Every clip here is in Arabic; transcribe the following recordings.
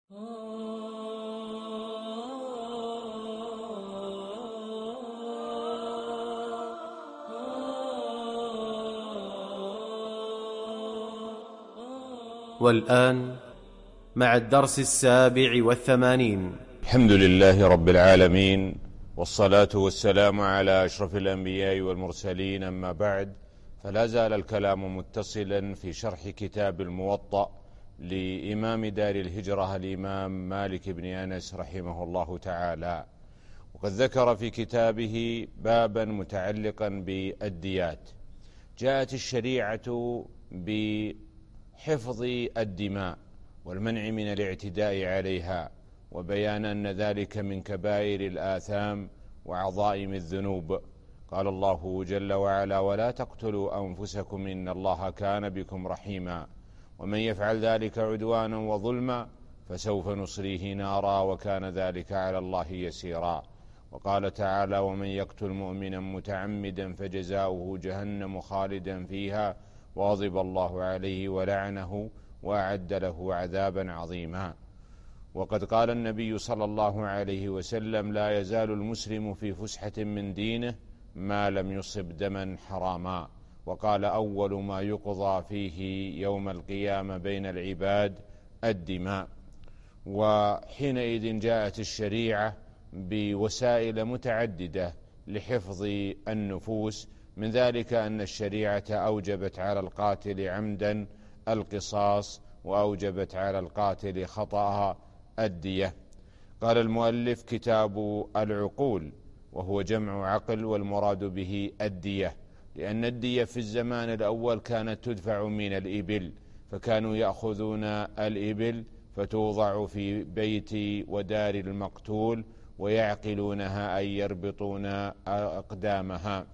والآن مع الدرس 87. الحمد لله رب العالمين، والصلاة والسلام على أشرف الأنبياء والمرسلين، أما بعد، فلا زال الكلام متصلا في شرح كتاب الموطأ لإمام دار الهجرة الإمام مالك بن أنس رحمه الله تعالى. وقد ذكر في كتابه بابا متعلقا بالديات. جاءت الشريعة بحفظ الدماء والمنع من الاعتداء عليها، وبيان أن ذلك من كبائر الآثام وعظائم الذنوب. قال الله جل وعلا: ولا تقتلوا أنفسكم إن الله كان بكم رحيما ومن يفعل ذلك عدوانا وظلما فسوف نصليه نارا وكان ذلك على الله يسيرا. وقال تعالى: ومن يقتل مؤمنا متعمدا فجزاؤه جهنم خالدا فيها وغضب الله عليه ولعنه وأعد له عذابا عظيما. وقد قال النبي صلى الله عليه وسلم: لا يزال المسلم في فسحة من دينه ما لم يصب دما حراما. وقال: أول ما يقضى فيه يوم القيامة بين العباد الدماء. وحينئذ جاءت الشريعة بوسائل متعددة لحفظ النفوس، من ذلك أن الشريعة أوجبت على القاتل عمدا القصاص، وأوجبت على القاتل خطأ الدية. قال المؤلف: كتاب العقول، وهو جمع عقل، والمراد به الدية، لأن الدية في الزمان الأول كانت تدفع من الإبل، فكانوا يأخذون الإبل فتوضع في بيت ودار المقتول ويعقلونها، أي يربطون أقدامها.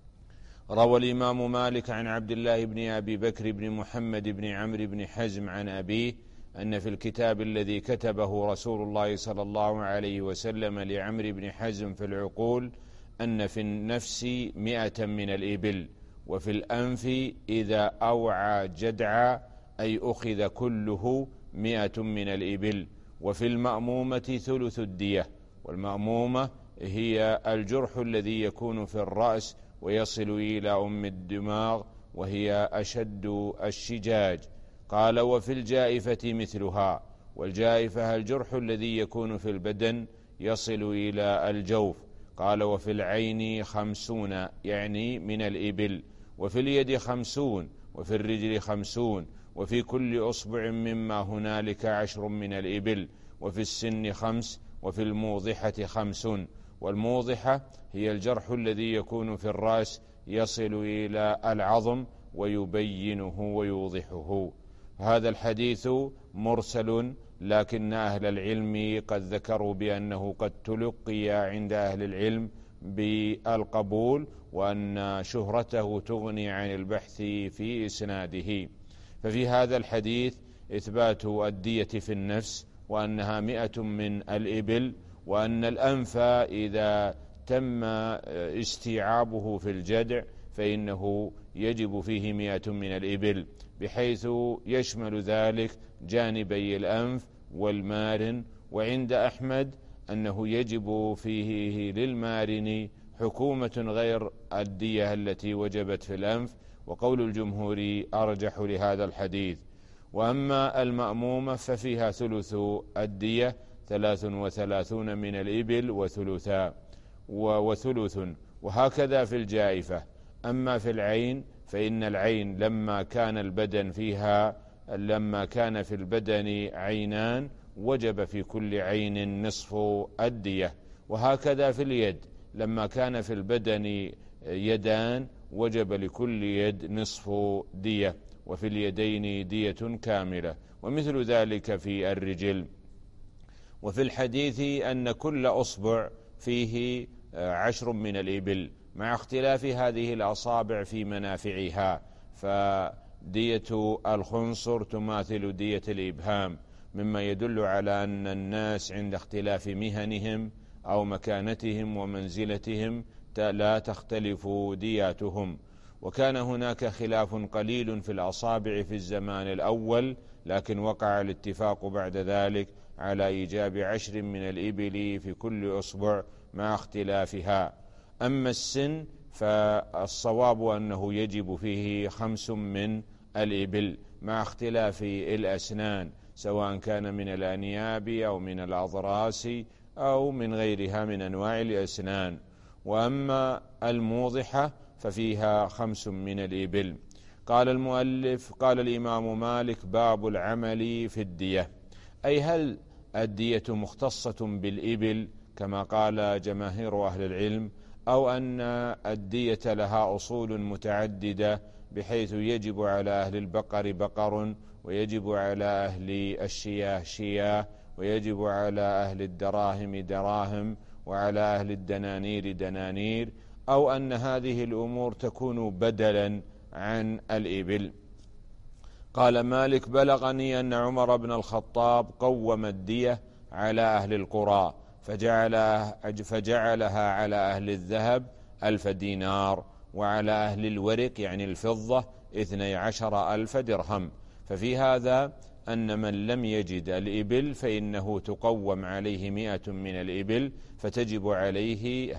روى الإمام مالك عن عبد الله بن أبي بكر بن محمد بن عمرو بن حزم عن أبيه أن في الكتاب الذي كتبه رسول الله صلى الله عليه وسلم لعمرو بن حزم في العقول أن في النفس 100 من الإبل، وفي الأنف إذا أوعى جدعا، أي أخذ كله 100 من الإبل، وفي المأمومة ثلث الدية. والمأمومة هي الجرح الذي يكون في الرأس ويصل إلى أم الدماغ، وهي أشد الشجاج. قال: وفي الجائفة مثلها، والجائفة الجرح الذي يكون في البدن يصل إلى الجوف. قال: وفي العين 50 يعني من الإبل، وفي اليد 50، وفي الرجل 50، وفي كل أصبع مما هنالك 10 من الإبل، وفي السن 5، وفي الموضحة 5. والموضحة هي الجرح الذي يكون في الرأس يصل إلى العظم ويبينه ويوضحه. هذا الحديث مرسل، لكن أهل العلم قد ذكروا بأنه قد تلقي عند أهل العلم بالقبول، وأن شهرته تغني عن البحث في إسناده. ففي هذا الحديث إثبات الدية في النفس، وأنها 100 من الإبل، وأن الأنف إذا تم استيعابه في الجدع فإنه يجب فيه 100 من الإبل، بحيث يشمل ذلك جانبي الأنف والمارن. وعند أحمد أنه يجب فيه للمارن حكومة غير الدية التي وجبت في الأنف، وقول الجمهور أرجح لهذا الحديث. وأما المأمومة ففيها ثلث الدية، 33 من الإبل وثلث، وهكذا في الجائفة. أما في العين فإن العين لما كان في البدن عينان وجب في كل عين نصف الدية. وهكذا في اليد لما كان في البدن يدان وجب لكل يد نصف دية، وفي اليدين دية كاملة، ومثل ذلك في الرجل. وفي الحديث أن كل أصبع فيه 10 من الإبل، مع اختلاف هذه الأصابع في منافعها، فدية الخنصر تماثل دية الإبهام، مما يدل على أن الناس عند اختلاف مهنهم أو مكانتهم ومنزلتهم لا تختلف دياتهم. وكان هناك خلاف قليل في الأصابع في الزمان الأول، لكن وقع الاتفاق بعد ذلك على إيجاب 10 من الإبل في كل أصبع مع اختلافها. أما السن فالصواب أنه يجب فيه 5 من الإبل مع اختلاف الأسنان، سواء كان من الأنياب أو من الأضراس أو من غيرها من أنواع الأسنان. وأما الموضحة ففيها 5 من الإبل. قال المؤلف: قال الإمام مالك: باب العمل في الدية، أي هل الدية مختصة بالإبل كما قال جماهير أهل العلم، أو أن الدية لها أصول متعددة بحيث يجب على أهل البقر بقر، ويجب على أهل الشياه شياه، ويجب على أهل الدراهم دراهم، وعلى أهل الدنانير دنانير، أو أن هذه الأمور تكون بدلا عن الإبل. قال مالك: بلغني أن عمر بن الخطاب قوم الدية على أهل القرى فجعلها على أهل الذهب 1000 دينار، وعلى أهل الورق يعني الفضة 12,000 درهم. ففي هذا أن من لم يجد الإبل فإنه تقوم عليه 100 من الإبل، فتجب عليه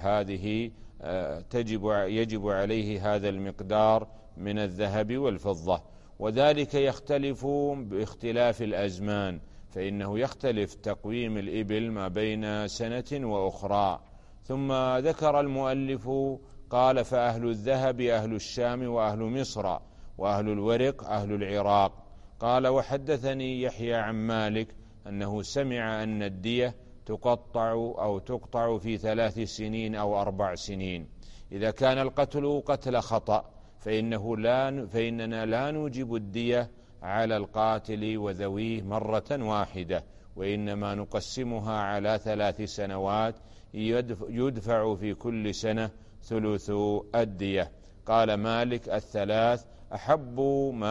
يجب عليه هذا المقدار من الذهب والفضة. وذلك يختلف باختلاف الأزمان، فإنه يختلف تقويم الإبل ما بين سنة وأخرى. ثم ذكر المؤلف قال: فأهل الذهب أهل الشام وأهل مصر، وأهل الورق أهل العراق. قال: وحدثني يحيى عن مالك أنه سمع أن الدية تقطع في 3 سنين أو 4 سنين. إذا كان القتل قتل خطأ فإننا لا نوجب الدية على القاتل وذويه مرة واحدة، وإنما نقسمها على 3 سنوات، يدفع في كل سنة ثلث الدية. قال مالك: 3 أحب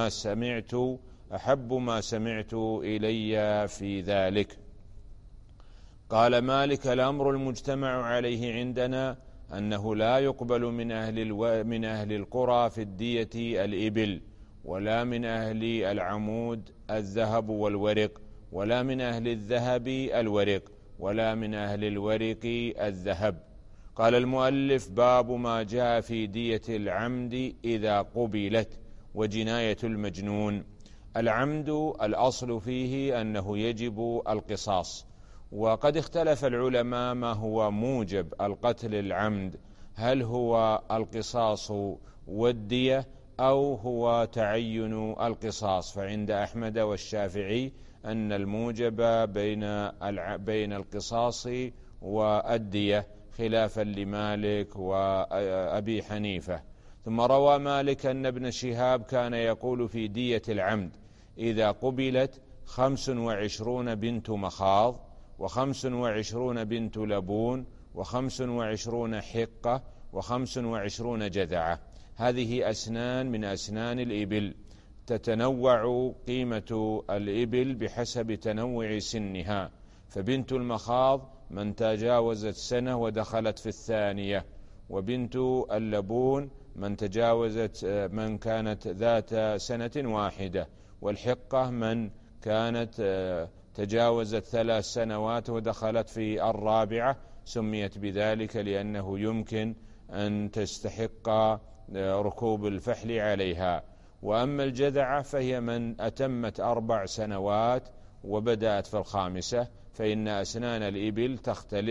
ما سمعت إلي في ذلك. قال مالك: الأمر المجتمع عليه عندنا أنه لا يقبل من أهل القرى في الدية الإبل، ولا من أهل العمود الذهب والورق، ولا من أهل الذهب الورق، ولا من أهل الورق الذهب. قال المؤلف: باب ما جاء في دية العمد إذا قبلت وجناية المجنون. العمد الأصل فيه أنه يجب القصاص، وقد اختلف العلماء ما هو موجب القتل العمد، هل هو القصاص والدية أو هو تعين القصاص. فعند أحمد والشافعي أن الموجب بين القصاص والدية، خلافا لمالك وأبي حنيفة. ثم روى مالك أن ابن شهاب كان يقول في دية العمد: إذا قبلت 25 بنت مخاض، 25 بنت لبون، 25 حقة، 25 جذعة. هذه أسنان من أسنان الإبل، تتنوع قيمة الإبل بحسب تنوع سنها. فبنت المخاض من تجاوزت سنة ودخلت في 2، وبنت اللبون من كانت ذات سنة واحدة، والحقة من كانت تجاوزت 3 سنوات ودخلت في 4، سميت بذلك لأنه يمكن أن تستحق ركوب الفحل عليها. وأما الجذعة فهي من أتمت 4 سنوات وبدأت في 5، فإن أسنان الإبل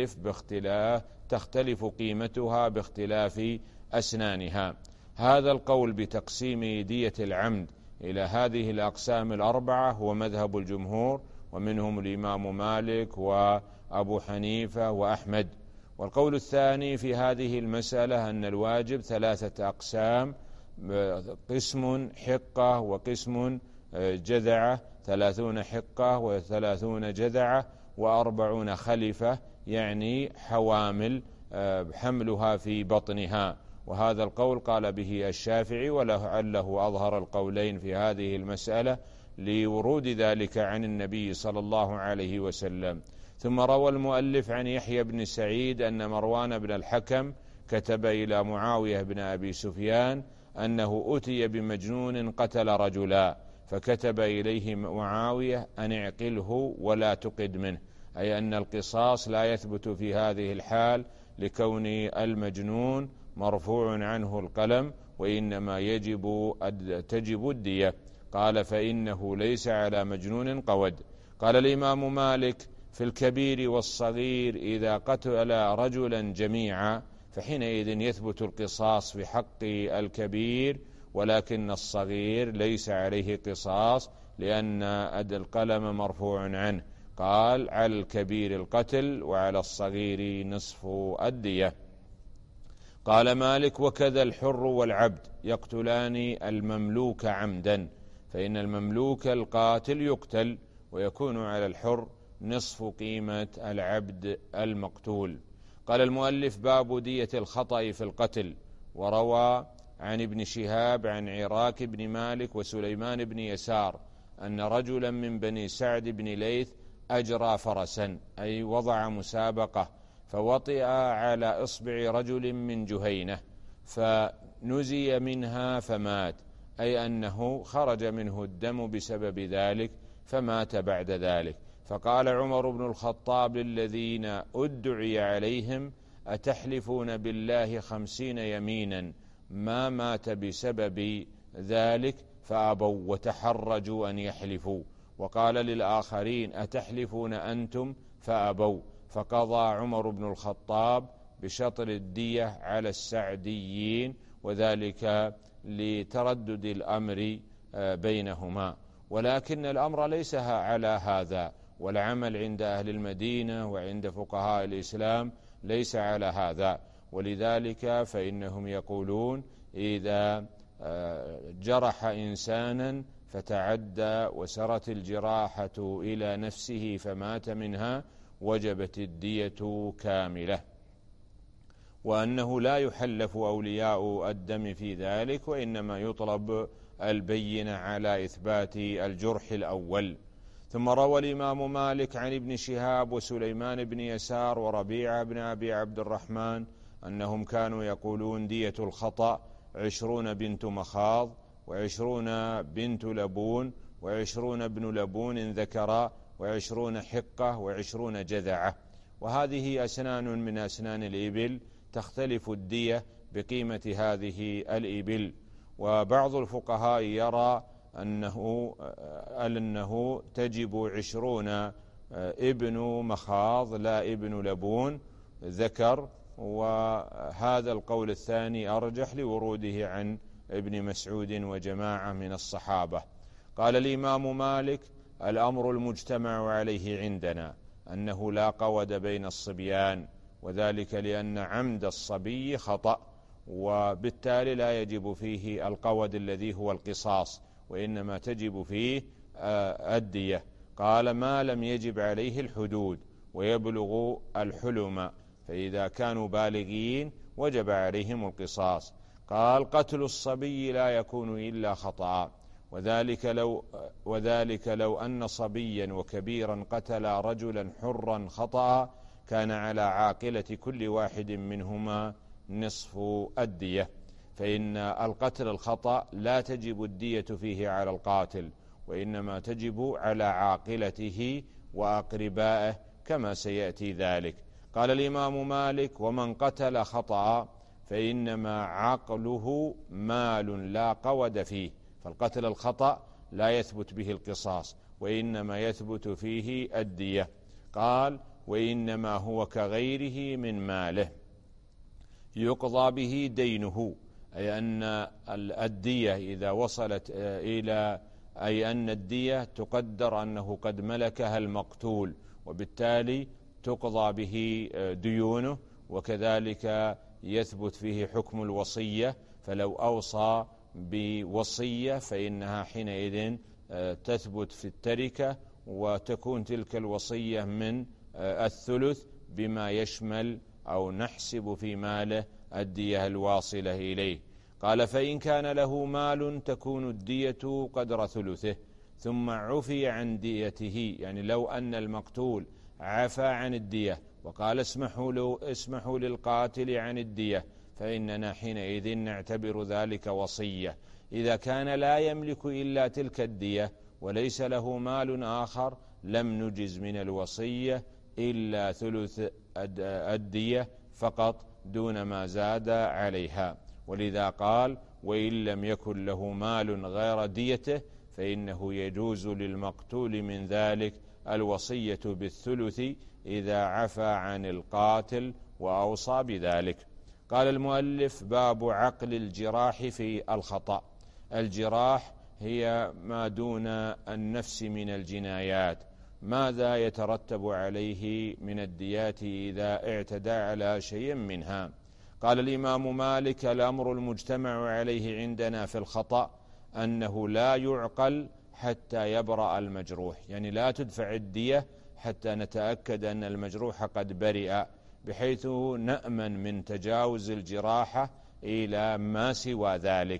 تختلف قيمتها باختلاف أسنانها. هذا القول بتقسيم دية العمد إلى هذه الأقسام 4 هو مذهب الجمهور، ومنهم الإمام مالك وأبو حنيفة وأحمد. والقول الثاني في هذه المسألة أن الواجب 3 أقسام: قسم حقة، وقسم جذعة، 30 حقة و30 جذعة، و40 خلفة، يعني حوامل حملها في بطنها. وهذا القول قال به الشافعي، ولعله أظهر القولين في هذه المسألة لورود ذلك عن النبي صلى الله عليه وسلم. ثم روى المؤلف عن يحيى بن سعيد أن مروان بن الحكم كتب إلى معاوية بن أبي سفيان أنه أتي بمجنون قتل رجلا، فكتب إليه معاوية أن اعقله ولا تقد منه، أي أن القصاص لا يثبت في هذه الحال لكون المجنون مرفوع عنه القلم، وإنما تجب الدية. قال فإنه ليس على مجنون قود. قال الإمام مالك في الكبير والصغير إذا قتل رجلا جميعا فحينئذ يثبت القصاص في حق الكبير، ولكن الصغير ليس عليه قصاص لأن القلم مرفوع عنه. قال على الكبير القتل وعلى الصغير نصف الدية. قال مالك وكذا الحر والعبد يقتلان المملوك عمدا، فإن المملوك القاتل يقتل ويكون على الحر نصف قيمة العبد المقتول. قال المؤلف باب دية الخطأ في القتل. وروى عن ابن شهاب عن عراك بن مالك وسليمان بن يسار أن رجلا من بني سعد بن ليث أجرى فرسا، أي وضع مسابقة، فوطئ على إصبع رجل من جهينة فنزي منها فمات، أي أنه خرج منه الدم بسبب ذلك فمات بعد ذلك. فقال عمر بن الخطاب للذين أدعي عليهم أتحلفون بالله 50 يمينا ما مات بسبب ذلك؟ فأبوا وتحرجوا أن يحلفوا. وقال للآخرين أتحلفون أنتم؟ فأبوا. فقضى عمر بن الخطاب بشطر الدية على السعديين، وذلك لتردد الأمر بينهما. ولكن الأمر ليس على هذا، والعمل عند أهل المدينة وعند فقهاء الإسلام ليس على هذا، ولذلك فإنهم يقولون إذا جرح إنسانا فتعدى وسرت الجراحة إلى نفسه فمات منها وجبت الدية كاملة، وأنه لا يحلف أولياء الدم في ذلك، وإنما يطلب البينة على إثبات الجرح الأول. ثم روى الإمام مالك عن ابن شهاب وسليمان بن يسار وربيعة بن أبي عبد الرحمن أنهم كانوا يقولون دية الخطأ 20 بنت مخاض 20 بنت لبون 20 ابن لبون ذكرا 20 حقة 20 جذعة. وهذه أسنان من أسنان الإبل، تختلف الدية بقيمة هذه الإبل. وبعض الفقهاء يرى أنه تجب 20 ابن مخاض لا ابن لبون ذكر، وهذا القول الثاني أرجح لوروده عن ابن مسعود وجماعة من الصحابة. قال الإمام مالك الأمر المجتمع عليه عندنا أنه لا قود بين الصبيان، وذلك لأن عمد الصبي خطأ، وبالتالي لا يجب فيه القود الذي هو القصاص، وإنما تجب فيه الدية. قال ما لم يجب عليه الحدود ويبلغ الحلم، فإذا كانوا بالغين وجب عليهم القصاص. قال قتل الصبي لا يكون إلا خطأ، وذلك لو أن صبيا وكبيرا قتل رجلا حرا خطأ كان على عاقلة كل واحد منهما نصف الدية، فإن القتل الخطأ لا تجب الدية فيه على القاتل، وإنما تجب على عاقلته وأقربائه كما سيأتي ذلك. قال الإمام مالك ومن قتل خطأ فإنما عقله مال لا قود فيه، فالقتل الخطأ لا يثبت به القصاص وإنما يثبت فيه الدية. قال وإنما هو كغيره من ماله يقضى به دينه، أي أن الدية إذا وصلت أي أن الدية تقدر أنه قد ملكها المقتول، وبالتالي تقضى به ديونه، وكذلك يثبت فيه حكم الوصية، فلو أوصى بوصية فإنها حينئذ تثبت في التركة، وتكون تلك الوصية من الثلث بما يشمل أو نحسب في ماله الدية الواصلة إليه. قال فإن كان له مال تكون الدية قدر ثلثه ثم عفي عن ديته، يعني لو أن المقتول عفى عن الدية وقال اسمحوا للقاتل عن الدية، فإننا حينئذ نعتبر ذلك وصية. إذا كان لا يملك إلا تلك الدية وليس له مال آخر لم نجز من الوصية إلا ثلث الدية فقط دون ما زاد عليها. ولذا قال: وإن لم يكن له مال غير ديته فإنه يجوز للمقتول من ذلك الوصية بالثلث إذا عفى عن القاتل وأوصى بذلك. قال المؤلف: باب عقل الجراح في الخطأ. الجراح هي ما دون النفس من الجنايات، ماذا يترتب عليه من الديات إذا اعتدى على شيء منها؟ قال الإمام مالك: الأمر المجتمع عليه عندنا في الخطأ أنه لا يعقل حتى يبرأ المجروح، يعني لا تدفع الدية حتى نتأكد أن المجروح قد برئ، بحيث نأمن من تجاوز الجراحة إلى ما سوى ذلك.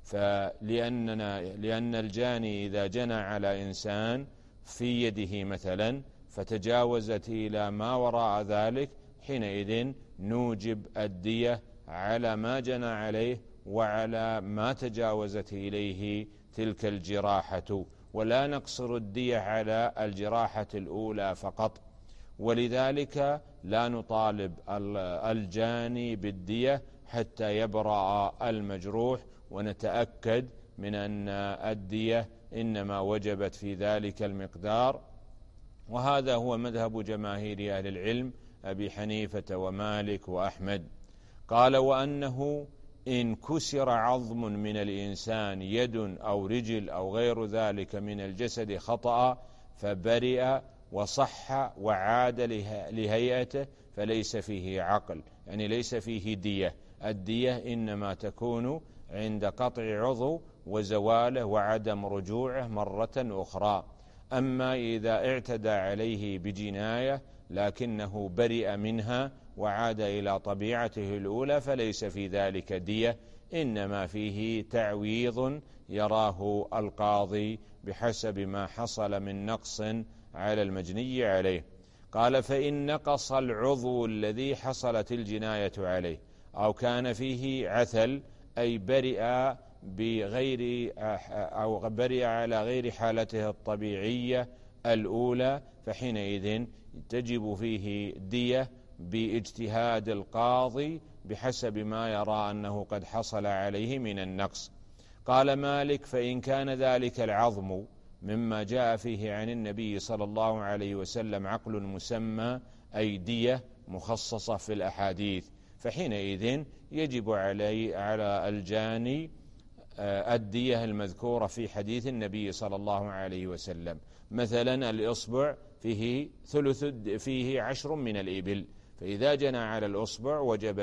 لأن الجاني إذا جنى على إنسان في يده مثلا فتجاوزت إلى ما وراء ذلك، حينئذ نوجب الدية على ما جنى عليه وعلى ما تجاوزت إليه تلك الجراحة، ولا نقصر الدية على الجراحة الأولى فقط. ولذلك لا نطالب الجاني بالدية حتى يبرأ المجروح ونتأكد من أن الدية إنما وجبت في ذلك المقدار. وهذا هو مذهب جماهير أهل العلم أبي حنيفة ومالك وأحمد. قال: وأنه إن كسر عظم من الإنسان، يد أو رجل أو غير ذلك من الجسد خطأ فبرئ وصح وعاد لهيئته فليس فيه عقل، يعني ليس فيه دية. الدية إنما تكون عند قطع عضو وزواله وعدم رجوعه مرة أخرى. أما إذا اعتدى عليه بجناية لكنه برئ منها وعاد إلى طبيعته الأولى فليس في ذلك دية، إنما فيه تعويض يراه القاضي بحسب ما حصل من نقص على المجني عليه. قال: فإن نقص العضو الذي حصلت الجناية عليه أو كان فيه عثل، أي برئ برئ على غير حالته الطبيعية الأولى، فحينئذ تجب فيه دية باجتهاد القاضي بحسب ما يرى أنه قد حصل عليه من النقص. قال مالك: فإن كان ذلك العظم مما جاء فيه عن النبي صلى الله عليه وسلم عقل مسمى، أي دية مخصصة في الأحاديث، فحينئذ يجب على الجاني الدية المذكورة في حديث النبي صلى الله عليه وسلم. مثلا الإصبع فيه 10 من الإبل، فإذا جنى على الإصبع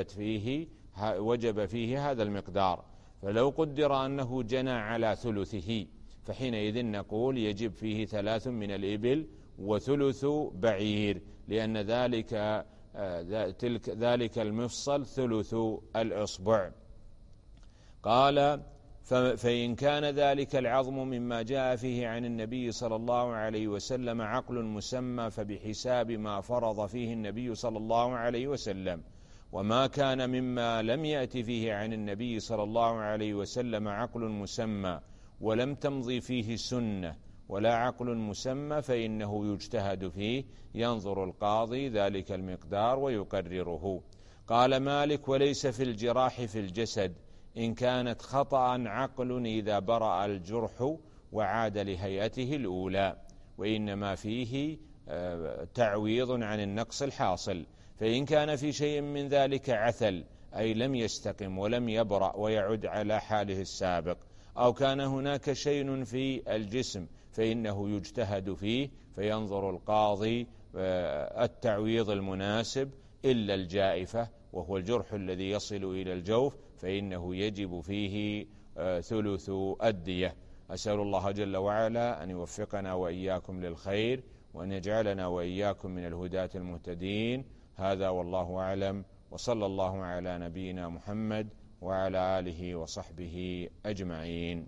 وجب فيه هذا المقدار. فلو قدر أنه جنى على ثلثه فحينئذ نقول يجب فيه 3 من الإبل وثلث بعير، لأن ذلك المفصل ثلث الإصبع. قال: فإن كان ذلك العظم مما جاء فيه عن النبي صلى الله عليه وسلم عقل مسمى فبحساب ما فرض فيه النبي صلى الله عليه وسلم. وما كان مما لم يأتي فيه عن النبي صلى الله عليه وسلم عقل مسمى ولم تمضي فيه سنة ولا عقل مسمى فإنه يجتهد فيه، ينظر القاضي ذلك المقدار ويقرره. قال مالك: وليس في الجراح في الجسد إن كانت خطأ عقل إذا برأ الجرح وعاد لهيئته الأولى، وإنما فيه تعويض عن النقص الحاصل. فإن كان في شيء من ذلك عثل، أي لم يستقم ولم يبرأ ويعد على حاله السابق، أو كان هناك شيء في الجسم فإنه يجتهد فيه، فينظر القاضي التعويض المناسب، إلا الجائفة وهو الجرح الذي يصل إلى الجوف فإنه يجب فيه ثلث الدية. أسأل الله جل وعلا أن يوفقنا وإياكم للخير وأن يجعلنا وإياكم من الهداة المهتدين. هذا والله أعلم، وصلى الله على نبينا محمد وعلى آله وصحبه أجمعين.